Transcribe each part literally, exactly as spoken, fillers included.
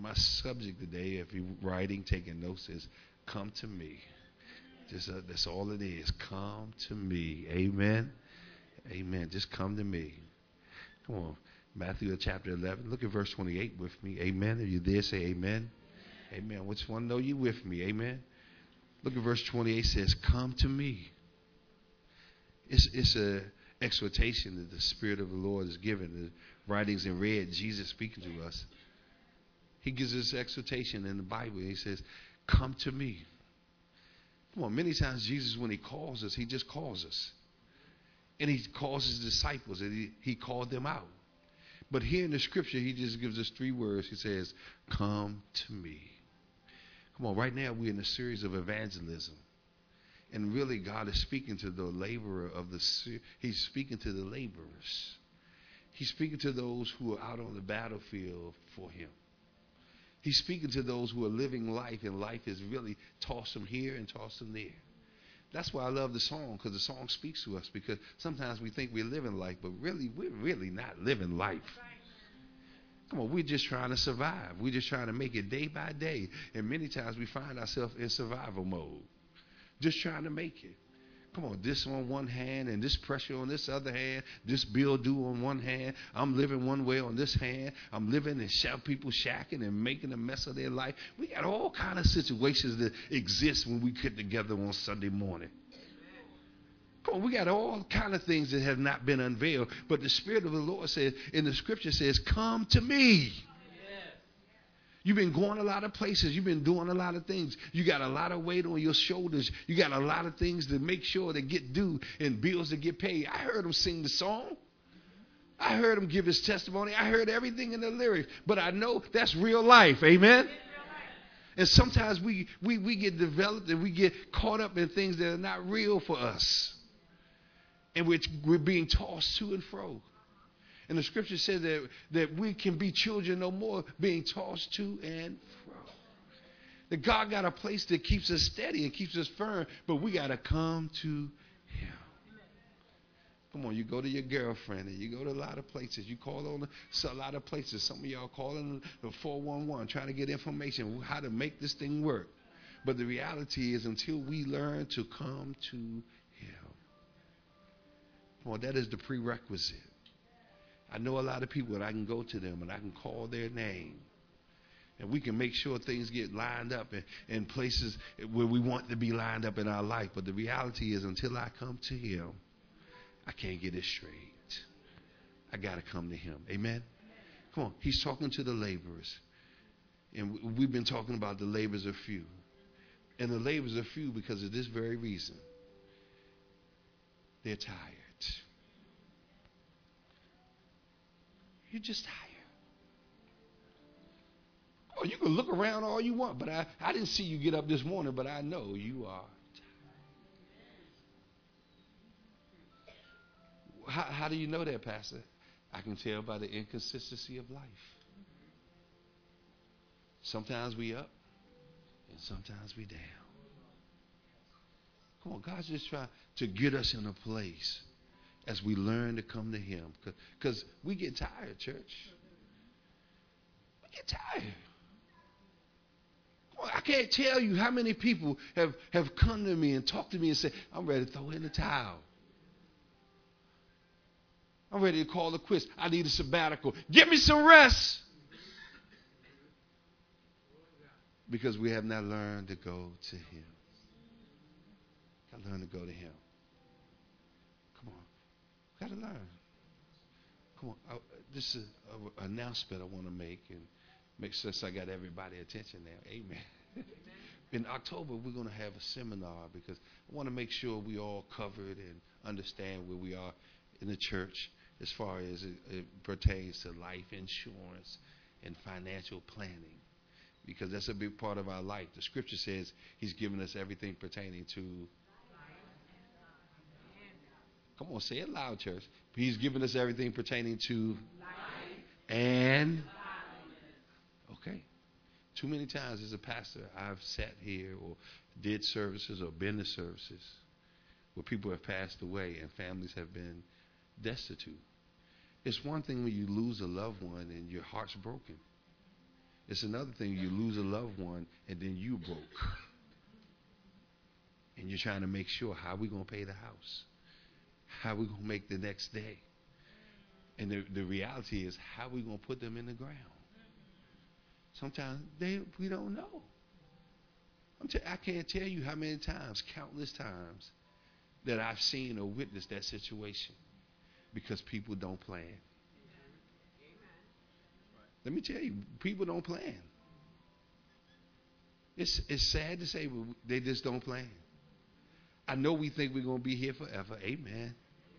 My subject today, if you're writing, taking notes, is come to me. Just uh, that's all it is. Come to me. Amen. Amen. Just come to me. Come on. Matthew chapter eleven. Look at verse twenty-eight with me. Amen. If you're there, say amen. Amen. Which one know you with me? Amen. Look at verse twenty-eight. Says, come to me. It's it's a exhortation that the Spirit of the Lord is given. The writings in red, Jesus speaking to us. He gives us exhortation in the Bible. He says, come to me. Come on, many times Jesus, when he calls us, he just calls us. And he calls his disciples, and he, he called them out. But here in the scripture, he just gives us three words. He says, come to me. Come on, right now we're in a series of evangelism. And really God is speaking to the laborer of the, he's speaking to the laborers. He's speaking to those who are out on the battlefield for him. He's speaking to those who are living life, and life is really tossed them here and tossed them there. That's why I love the song, because the song speaks to us, because sometimes we think we're living life, but really, we're really not living life. Come on, we're just trying to survive. We're just trying to make it day by day. And many times we find ourselves in survival mode, just trying to make it. Come on, this on one hand and this pressure on this other hand, this bill due on one hand. I'm living one way on this hand. I'm living and shout people shacking and making a mess of their life. We got all kind of situations that exist when we get together on Sunday morning. Come on, we got all kind of things that have not been unveiled. But the Spirit of the Lord says, in the scripture says, come to me. You've been going a lot of places. You've been doing a lot of things. You got a lot of weight on your shoulders. You got a lot of things to make sure that get due and bills to get paid. I heard him sing the song. I heard him give his testimony. I heard everything in the lyrics. But I know that's real life. Amen? And sometimes we, we, we get developed and we get caught up in things that are not real for us. And we're, we're being tossed to and fro. And the scripture says that, that we can be children no more, being tossed to and fro. That God got a place that keeps us steady and keeps us firm, but we got to come to him. Come on, you go to your girlfriend and you go to a lot of places. You call on a lot of places. Some of y'all calling the four one one trying to get information how to make this thing work. But the reality is until we learn to come to him. Well, that is the prerequisite. I know a lot of people and I can go to them and I can call their name. And we can make sure things get lined up in, in places where we want to be lined up in our life. But the reality is until I come to him, I can't get it straight. I got to come to him. Amen? Come on. He's talking to the laborers. And we've been talking about the labors are few. And the labors are few because of this very reason. They're tired. You're just tired. Oh, you can look around all you want, but I, I didn't see you get up this morning, but I know you are tired. How, how do you know that, Pastor? I can tell by the inconsistency of life. Sometimes we up, and sometimes we down. Come on, God's just trying to get us in a place as we learn to come to him. Because we get tired, church. We get tired. Well, I can't tell you how many people have, have come to me and talked to me and said, I'm ready to throw in the towel. I'm ready to call it quits. I need a sabbatical. Give me some rest. Because we have not learned to go to him. Got to learn to go to him. Got to learn. Come on. I, this is an announcement I want to make and make sure I got everybody's attention now. Amen. Amen. In October, we're going to have a seminar because I want to make sure we all covered and understand where we are in the church as far as it, it pertains to life insurance and financial planning, because that's a big part of our life. The scripture says he's given us everything pertaining to. Come on, say it loud, church. He's given us everything pertaining to life and okay. Too many times as a pastor, I've sat here or did services or been to services where people have passed away and families have been destitute. It's one thing when you lose a loved one and your heart's broken. It's another thing you lose a loved one and then you broke. And you're trying to make sure, how are we going to pay the house? How are we going to make the next day? And the, the reality is, how are we going to put them in the ground? Sometimes they, we don't know. I'm t- I can't tell you how many times, countless times, that I've seen or witnessed that situation because people don't plan. Let me tell you, people don't plan. It's, it's sad to say, but they just don't plan. I know we think we're going to be here forever. Amen.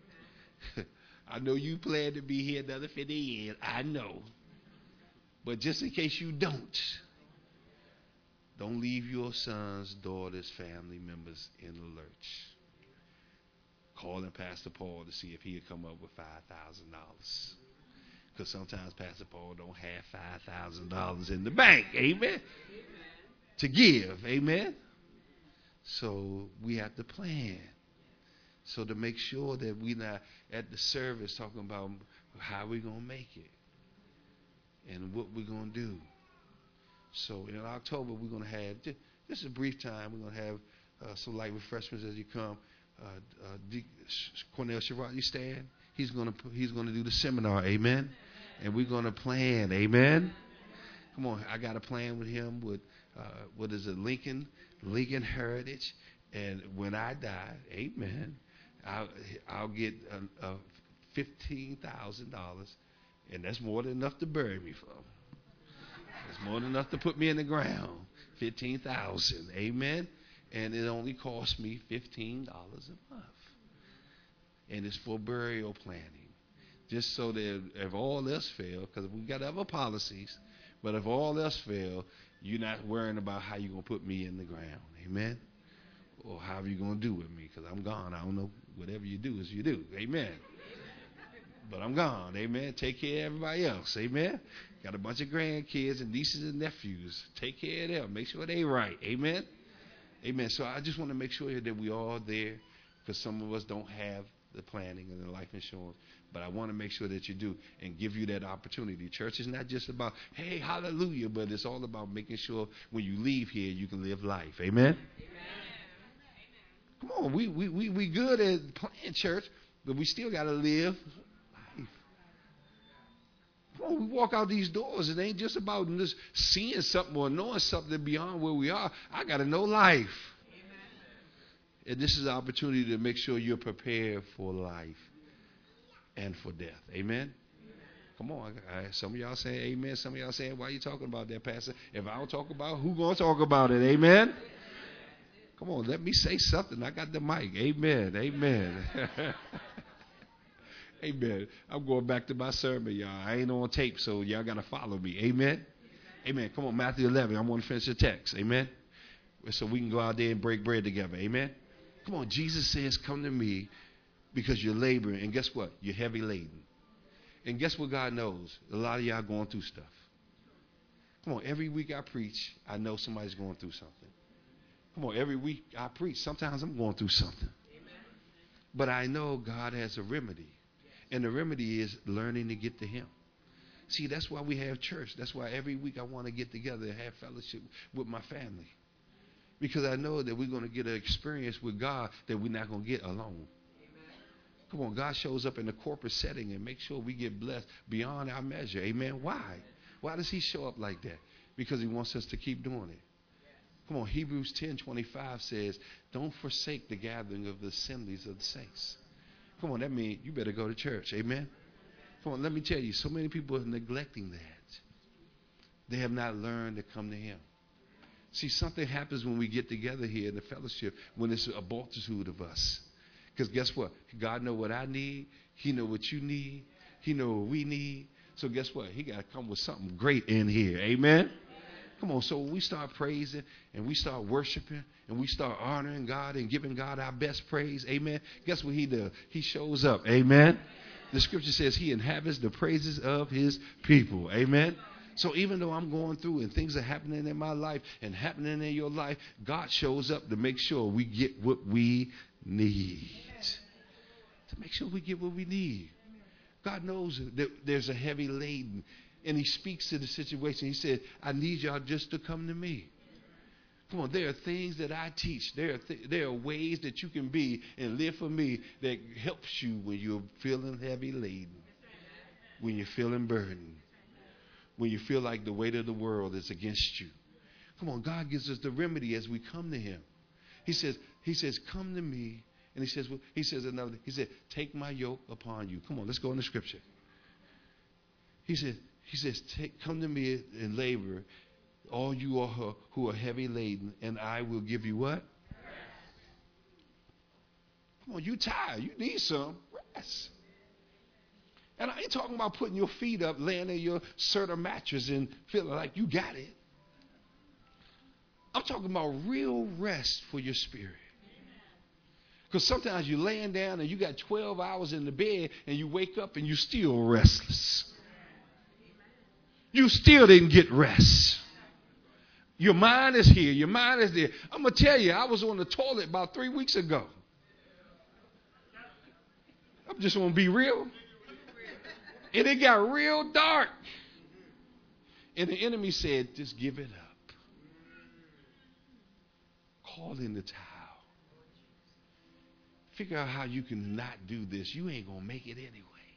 I know you plan to be here another fifty years. I know. But just in case you don't, don't leave your sons, daughters, family members in the lurch. Calling Pastor Paul to see if he'd come up with five thousand dollars. Because sometimes Pastor Paul don't have five thousand dollars in the bank. Amen. Amen. To give. Amen. So we have to plan. So to make sure that we're not at the service talking about how we're going to make it and what we're going to do. So in October, we're going to have just, just a brief time. We're going to have uh, some light refreshments as you come. Uh, uh, D- Cornell Sherrod, you stand. He's going to he's going to do the seminar. Amen. And we're going to plan. Amen. Come on, I got a plan with him with uh, what is it, Lincoln, Lincoln Heritage, and when I die, amen, I'll, I'll get a, a fifteen thousand dollars, and that's more than enough to bury me from. That's more than enough to put me in the ground. Fifteen thousand, amen, and it only cost me fifteen dollars a month, and it's for burial planning. Just so that if all else fails, because we got other policies, but if all else fails, you're not worrying about how you're going to put me in the ground. Amen? Or how are you going to do with me? Because I'm gone. I don't know. Whatever you do is you do. Amen? But I'm gone. Amen? Take care of everybody else. Amen? Got a bunch of grandkids and nieces and nephews. Take care of them. Make sure they right. Amen? Amen. So I just want to make sure that we all there, because some of us don't have the planning and the life insurance. But I want to make sure that you do and give you that opportunity. Church is not just about, hey, hallelujah, but it's all about making sure when you leave here, you can live life. Amen? Amen. Come on, we, we, we, we good at playing church, but we still got to live life. Come on, we walk out these doors. It ain't just about just seeing something or knowing something beyond where we are. I got to know life. Amen. And this is an opportunity to make sure you're prepared for life and for death. Amen? Amen. Come on. I, some of y'all saying amen. Some of y'all saying, why are you talking about that, Pastor? If I don't talk about it, who going to talk about it? Amen? Come on, let me say something. I got the mic. Amen. Amen. Amen. I'm going back to my sermon, y'all. I ain't on tape, so y'all got to follow me. Amen? Amen. Come on, Matthew eleven. I want to finish the text. Amen? So we can go out there and break bread together. Amen? Come on, Jesus says, come to me, because you're laboring, and guess what? You're heavy laden. And guess what God knows? A lot of y'all going through stuff. Come on, every week I preach, I know somebody's going through something. Come on, every week I preach, sometimes I'm going through something. Amen. But I know God has a remedy. And the remedy is learning to get to Him. See, that's why we have church. That's why every week I want to get together and have fellowship with my family. Because I know that we're going to get an experience with God that we're not going to get alone. Come on, God shows up in a corporate setting and makes sure we get blessed beyond our measure. Amen. Why? Why does He show up like that? Because He wants us to keep doing it. Come on, Hebrews ten twenty-five says, don't forsake the gathering of the assemblies of the saints. Come on, that means you better go to church. Amen. Come on, let me tell you, so many people are neglecting that. They have not learned to come to Him. See, something happens when we get together here in the fellowship, when it's a multitude of us. Because guess what? God knows what I need. He knows what you need. He knows what we need. So guess what? He got to come with something great in here. Amen? Come on. So when we start praising and we start worshiping and we start honoring God and giving God our best praise, amen, guess what He does? He shows up. Amen? The scripture says He inhabits the praises of His people. Amen? So even though I'm going through and things are happening in my life and happening in your life, God shows up to make sure we get what we need. To make sure we get what we need. God knows that there's a heavy laden And he speaks to the situation. He said, I need y'all just to come to me. Come on, there are things that I teach. There are, th- there are ways that you can be and live for me that helps you when you're feeling heavy laden, when you're feeling burdened, when you feel like the weight of the world is against you. Come on, God gives us the remedy as we come to him. He says, he says, come to me. And he says, well, he says another thing. He said, take my yoke upon you. Come on, let's go in the scripture. He said, he says, take, come to me and labor, all you are who are heavy laden, and I will give you what? Rest. Come on, you tired. You need some rest. And I ain't talking about putting your feet up, laying in your Serta mattress and feeling like you got it. I'm talking about real rest for your spirit. Because sometimes you're laying down and you got twelve hours in the bed and you wake up and you're still restless. You still didn't get rest. Your mind is here. Your mind is there. I'm going to tell you, I was on the toilet about three weeks ago. I'm just going to be real. And it got real dark. And the enemy said, just give it up. Call in the towel. Figure out how you can not do this. You ain't going to make it anyway.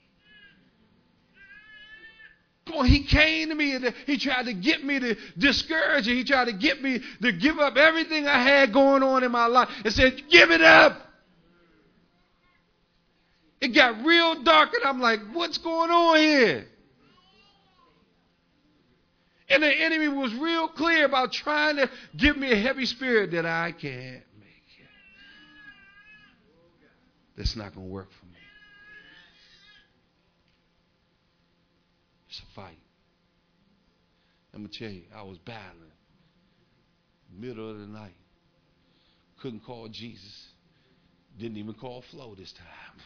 Come on, he came to me and he tried to get me to discourage you. He tried to get me to give up everything I had going on in my life and said, give it up. It got real dark and I'm like, what's going on here? And the enemy was real clear about trying to give me a heavy spirit that I can't make it. That's not going to work for me. It's a fight. I'm going to tell you, I was battling. Middle of the night. Couldn't call Jesus. Didn't even call Flo this time.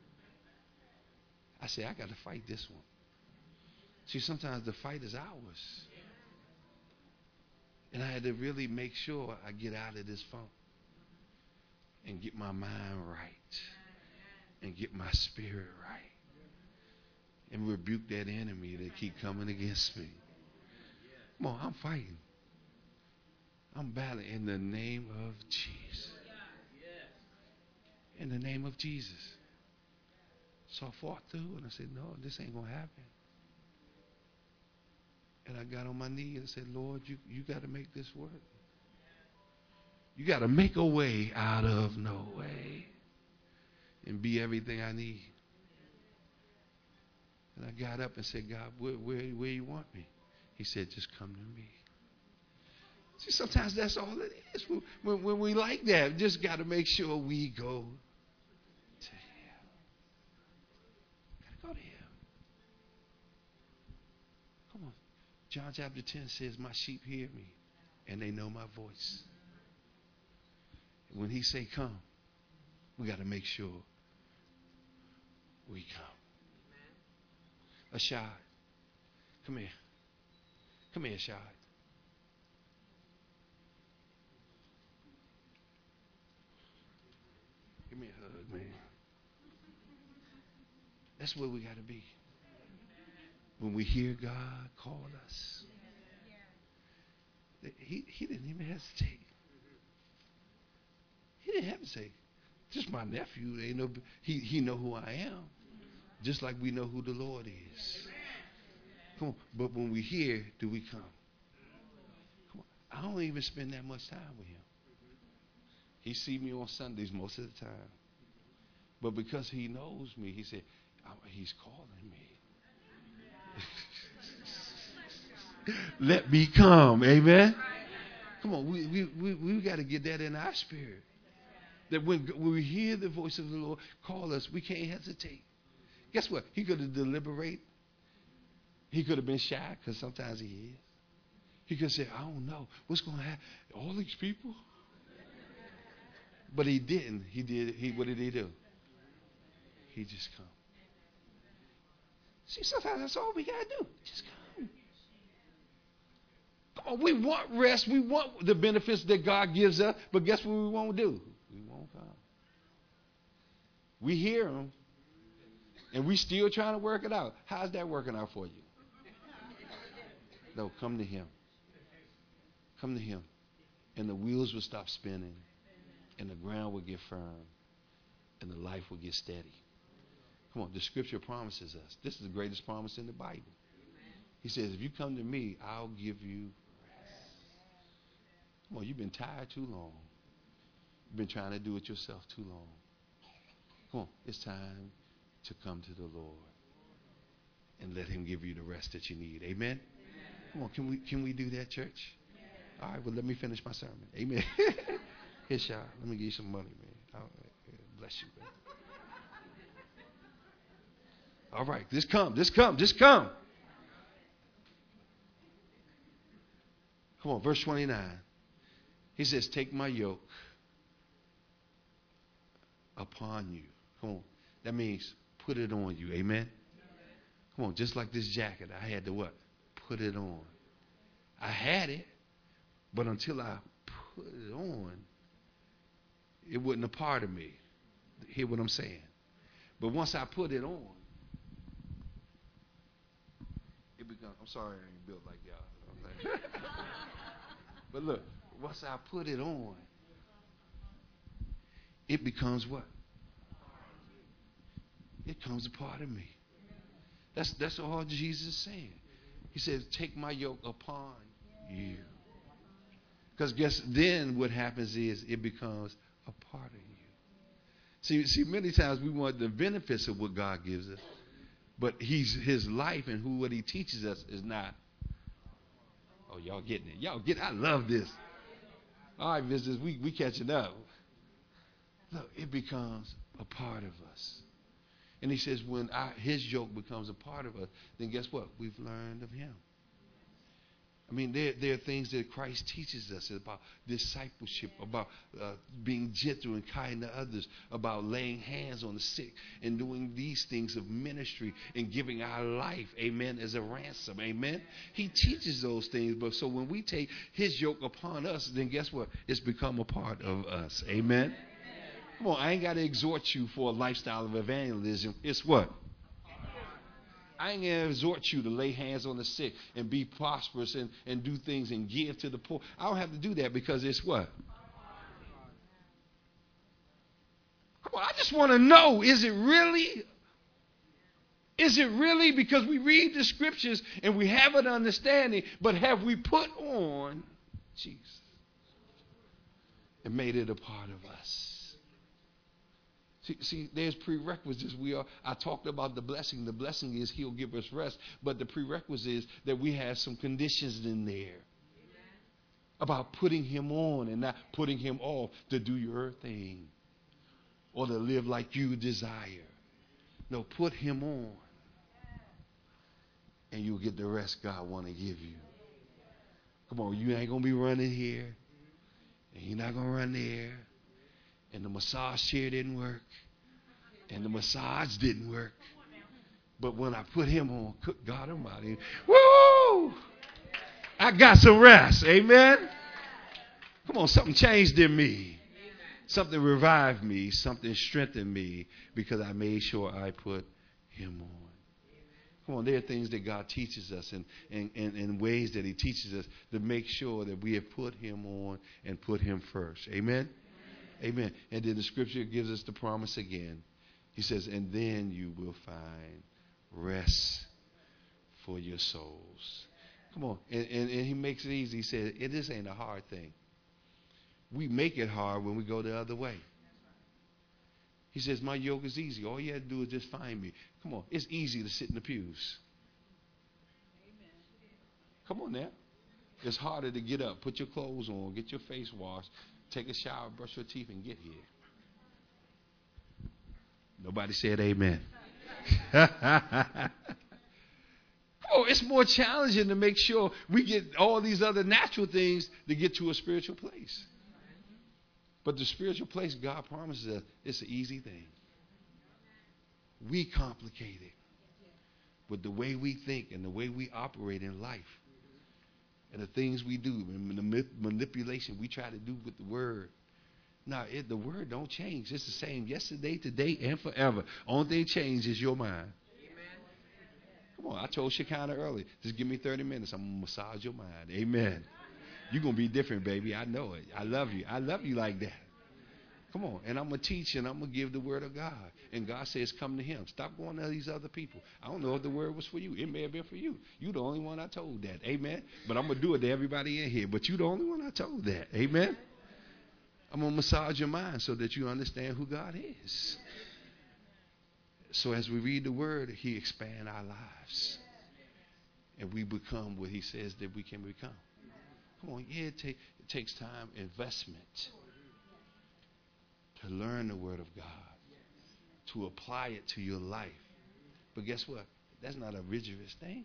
I said, I got to fight this one. See, sometimes the fight is ours. And I had to really make sure I get out of this funk and get my mind right and get my spirit right and rebuke that enemy that keep coming against me. Come on, I'm fighting. I'm battling in the name of Jesus. In the name of Jesus. So I fought through and I said, no, this ain't going to happen. And I got on my knee and said, Lord, you, you got to make this work. You got to make a way out of no way and be everything I need. And I got up and said, God, where, where, where you want me? He said, just come to me. See, sometimes that's all it is. When, when we like that, we just got to make sure we go to him. Got to go to him. Come on. John chapter ten says, my sheep hear me and they know my voice. When he say come, we got to make sure we come. Ashad, come here. Come here, Ashad. Give me a hug, man. That's where we got to be. When we hear God call us. He, he didn't even hesitate. He didn't hesitate. Just my nephew. Ain't no, he, he know who I am. Just like we know who the Lord is. Come on. But when we hear, do we come? Come on. I don't even spend that much time with him. He see me on Sundays most of the time. But because he knows me, he said, he's calling me. Let me come. Amen. Come on. We, we, we, we got to get that in our spirit. That when, when we hear the voice of the Lord call us, we can't hesitate. Guess what? He could have deliberated. He could have been shy, because sometimes he is. He could have said, I don't know. What's going to happen? All these people? But he didn't. He did. He What did he do? He just come. See, sometimes that's all we got to do. Just come. Come on, we want rest. We want the benefits that God gives us. But guess what we won't do? We won't come. We hear him. And we still trying to work it out. How's that working out for you? No, come to him. Come to him. And the wheels will stop spinning. And the ground will get firm. And the life will get steady. Come on, the scripture promises us. This is the greatest promise in the Bible. He says, if you come to me, I'll give you rest. Come on, you've been tired too long. You've been trying to do it yourself too long. Come on, it's time to come to the Lord and let him give you the rest that you need. Amen? Amen. Come on, can we can we do that, church? Yeah. All right, well, let me finish my sermon. Amen. Here, Shaw, let me give you some money, man. I'll, bless you, man. All right, just come, just come, just come. Come on, verse twenty-nine. He says, take my yoke upon you. Come on. That means put it on you. Amen? Come on, just like this jacket, I had to what? Put it on. I had it, but until I put it on, it wasn't a part of me. Hear what I'm saying? But once I put it on, it becomes, I'm sorry I ain't built like y'all. But look, once I put it on, it becomes what? It becomes a part of me. That's that's all Jesus is saying. He says, take my yoke upon you. Because guess then what happens is it becomes a part of you. See, see, many times we want the benefits of what God gives us, but he's his life and who what he teaches us is not. Oh, y'all getting it. Y'all get it. I love this. All right, visitors, we, we catching up. Look, it becomes a part of us. And he says when our, his yoke becomes a part of us, then guess what? We've learned of him. I mean, there, there are things that Christ teaches us about discipleship, about uh, being gentle and kind to others, about laying hands on the sick and doing these things of ministry and giving our life, amen, as a ransom, amen. He teaches those things, but so when we take his yoke upon us, then guess what? It's become a part of us, amen. Come on, I ain't got to exhort you for a lifestyle of evangelism. It's what? I ain't going to exhort you to lay hands on the sick and be prosperous and, and do things and give to the poor. I don't have to do that because it's what? Come on, I just want to know, is it really? Is it really? Because we read the scriptures and we have an understanding, but have we put on Jesus and made it a part of us? See, see, there's prerequisites. We are. I talked about the blessing. The blessing is he'll give us rest. But the prerequisite is that we have some conditions in there. Amen. About putting him on and not putting him off to do your thing or to live like you desire. No, put him on and you'll get the rest God want to give you. Come on, you ain't going to be running here and you're not going to run there. And the massage chair didn't work. And the massage didn't work. But when I put him on, God Almighty, woo! I got some rest. Amen? Come on, something changed in me. Something revived me. Something strengthened me because I made sure I put him on. Come on, there are things that God teaches us and, and, and, and ways that he teaches us to make sure that we have put him on and put him first. Amen? Amen. And then the scripture gives us the promise again. He says, and then you will find rest for your souls. Come on. And, and, and he makes it easy. He said, it this ain't a hard thing. We make it hard when we go the other way. He says, my yoke is easy. All you have to do is just find me. Come on. It's easy to sit in the pews. Amen. Come on now. It's harder to get up, put your clothes on, get your face washed, take a shower, brush your teeth, and get here. Nobody said amen. Oh, it's more challenging to make sure we get all these other natural things to get to a spiritual place. But the spiritual place, God promises us, it's an easy thing. We complicate it with the way we think and the way we operate in life. And the things we do, and the manipulation we try to do with the word. Now, it, the word don't change. It's the same yesterday, today, and forever. Only thing changes is your mind. Amen. Come on, I told Shekinah earlier, just give me thirty minutes. I'm going to massage your mind. Amen. You're going to be different, baby. I know it. I love you. I love you like that. Come on. And I'm going to teach and I'm going to give the word of God. And God says, come to him. Stop going to these other people. I don't know if the word was for you. It may have been for you. You're the only one I told that. Amen. But I'm going to do it to everybody in here. But you're the only one I told that. Amen. I'm going to massage your mind so that you understand who God is. So as we read the word, he expands our lives. And we become what he says that we can become. Come on. Yeah, it, take, it takes time, investment. To learn the word of God, to apply it to your life. But guess what? That's not a rigorous thing.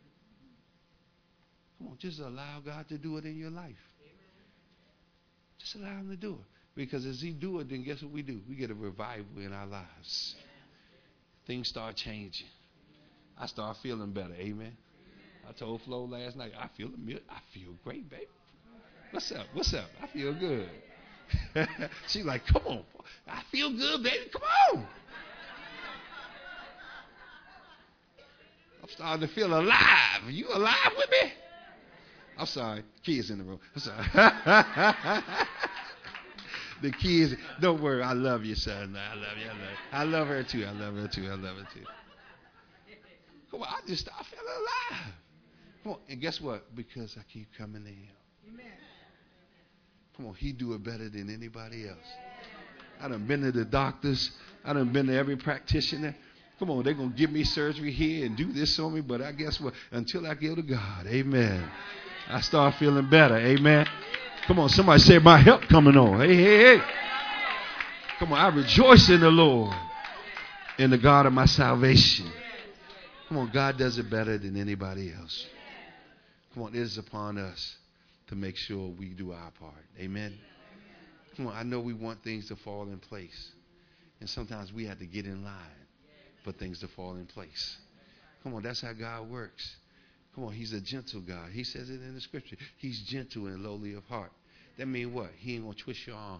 Come on, just allow God to do it in your life. Just allow him to do it. Because as he do it, then guess what we do? We get a revival in our lives. Things start changing. I start feeling better. Amen. I told Flo last night, I feel I feel great, baby. What's up? What's up? I feel good. She's like, come on. I feel good, baby. Come on. I'm starting to feel alive. Are you alive with me? I'm sorry. Kids in the room. I'm sorry. The kids. Don't worry. I love you, son. I love you. I love you. I love her, too. I love her, too. I love her, too. Come on. I just start feeling alive. Come on. And guess what? Because I keep coming to him. Amen. Come on, he do it better than anybody else. I done been to the doctors. I done been to every practitioner. Come on, they're going to give me surgery here and do this on me. But I guess what? Until I go to God, amen, I start feeling better, amen. Come on, somebody say my help coming on. Hey, hey, hey. Come on, I rejoice in the Lord, in the God of my salvation. Come on, God does it better than anybody else. Come on, it is upon us to make sure we do our part. Amen. Come on, I know we want things to fall in place. And sometimes we have to get in line for things to fall in place. Come on, that's how God works. Come on, he's a gentle God. He says it in the scripture. He's gentle and lowly of heart. That means what? He ain't going to twist your arm.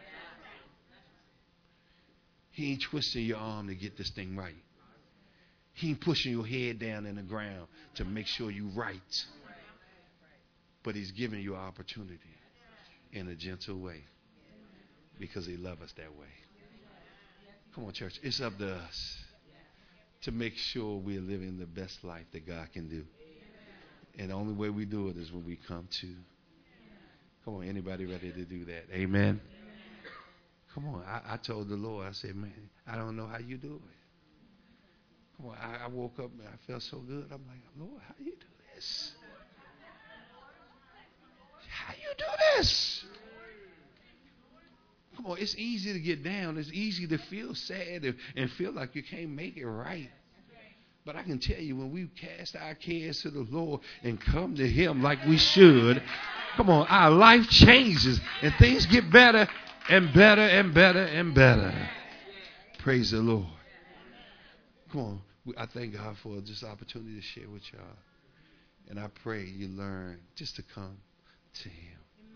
He ain't twisting your arm to get this thing right. He ain't pushing your head down in the ground to make sure you're right. But he's giving you opportunity in a gentle way because he loves us that way. Come on, church. It's up to us to make sure we're living the best life that God can do. And the only way we do it is when we come to. Come on, anybody ready to do that? Amen. Come on. I, I told the Lord, I said, man, I don't know how you do it. Come on. I, I woke up and I felt so good. I'm like, Lord, how do you do this? How you do this? Come on, it's easy to get down. It's easy to feel sad and, and feel like you can't make it right. But I can tell you, when we cast our cares to the Lord and come to him like we should, come on, our life changes and things get better and better and better and better. Praise the Lord. Come on, I thank God for this opportunity to share with y'all. And I pray you learn just to come to him.